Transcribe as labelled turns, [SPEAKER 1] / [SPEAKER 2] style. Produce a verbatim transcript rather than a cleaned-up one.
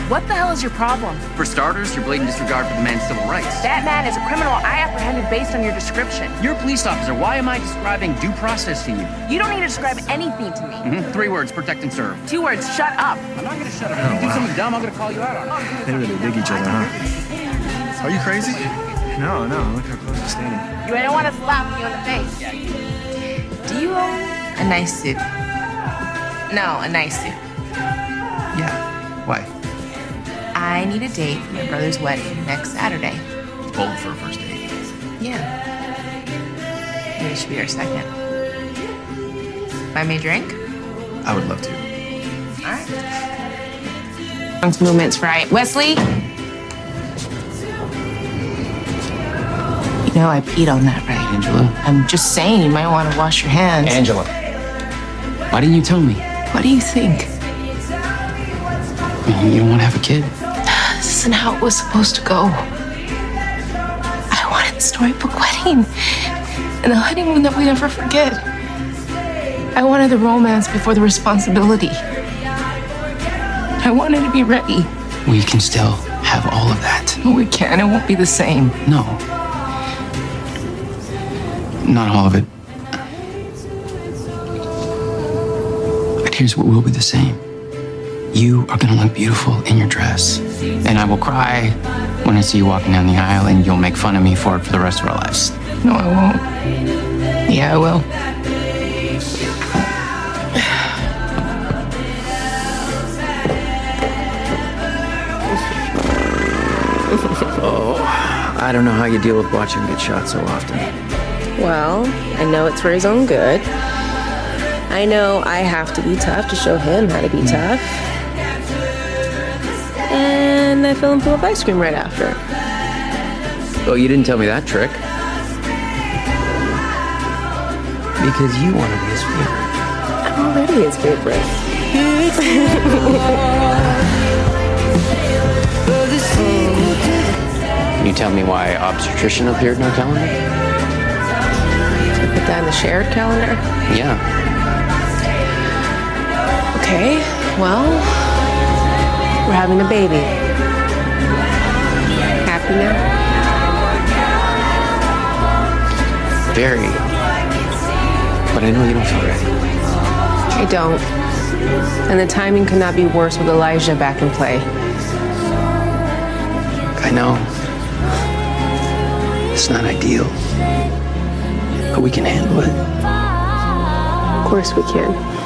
[SPEAKER 1] What the hell is your problem?
[SPEAKER 2] For starters, your blatant disregard for the man's civil rights.
[SPEAKER 1] That man is a criminal I apprehended based on your description.
[SPEAKER 2] You're a police officer. Why am I describing due process to you?
[SPEAKER 1] You don't need to describe anything to me.
[SPEAKER 2] Mm-hmm. Three words, protect and serve.
[SPEAKER 1] Two words, shut up.
[SPEAKER 2] I'm not gonna shut up.
[SPEAKER 3] Oh,
[SPEAKER 2] If you do
[SPEAKER 3] wow.
[SPEAKER 2] something dumb, I'm gonna call you out on it.
[SPEAKER 3] They really dig each other, huh? Are you crazy? No, no, look how close we're standing.
[SPEAKER 1] You don't want to slap me on the face. Do you own a nice suit? No, a nice suit.
[SPEAKER 2] Yeah. Why?
[SPEAKER 1] I need a date for my brother's wedding next Saturday.
[SPEAKER 2] Bold for a first date.
[SPEAKER 1] Yeah. Maybe it should be our second. Buy me a drink?
[SPEAKER 3] I would love to.
[SPEAKER 1] All right. Movement's right. Wesley? You know I peed on that, right?
[SPEAKER 2] Angela?
[SPEAKER 1] I'm just saying you might want to wash your hands.
[SPEAKER 2] Angela. Why didn't you tell me?
[SPEAKER 1] What do you think?
[SPEAKER 2] You don't want to have a kid?
[SPEAKER 1] This isn't how it was supposed to go. I wanted the storybook wedding and the honeymoon that we never forget. I wanted the romance before the responsibility. I wanted to be ready.
[SPEAKER 2] We can still have all of that.
[SPEAKER 1] No, we can't. It won't be the same.
[SPEAKER 2] No. Not all of it. But here's what will be the same. You are gonna look beautiful in your dress. And I will cry when I see you walking down the aisle, and you'll make fun of me for it for the rest of our lives.
[SPEAKER 1] No, I won't. Yeah, I will.
[SPEAKER 4] Oh, I don't know how you deal with watching him get shot so often.
[SPEAKER 5] Well, I know it's for his own good. I know I have to be tough to show him how to be tough. And I fill him full of ice cream right after.
[SPEAKER 4] Oh, you didn't tell me that trick. Because you want to be his favorite.
[SPEAKER 5] I'm already his favorite.
[SPEAKER 2] Can you tell me why obstetrician appeared in our calendar?
[SPEAKER 5] Put that in the shared calendar?
[SPEAKER 2] Yeah.
[SPEAKER 5] Okay, well, we're having a baby. Happy now?
[SPEAKER 2] Very. But I know you don't feel ready.
[SPEAKER 5] I don't. And the timing could not be worse with Elijah back in play.
[SPEAKER 2] I know. It's not ideal. But we can handle it.
[SPEAKER 5] Of course we can.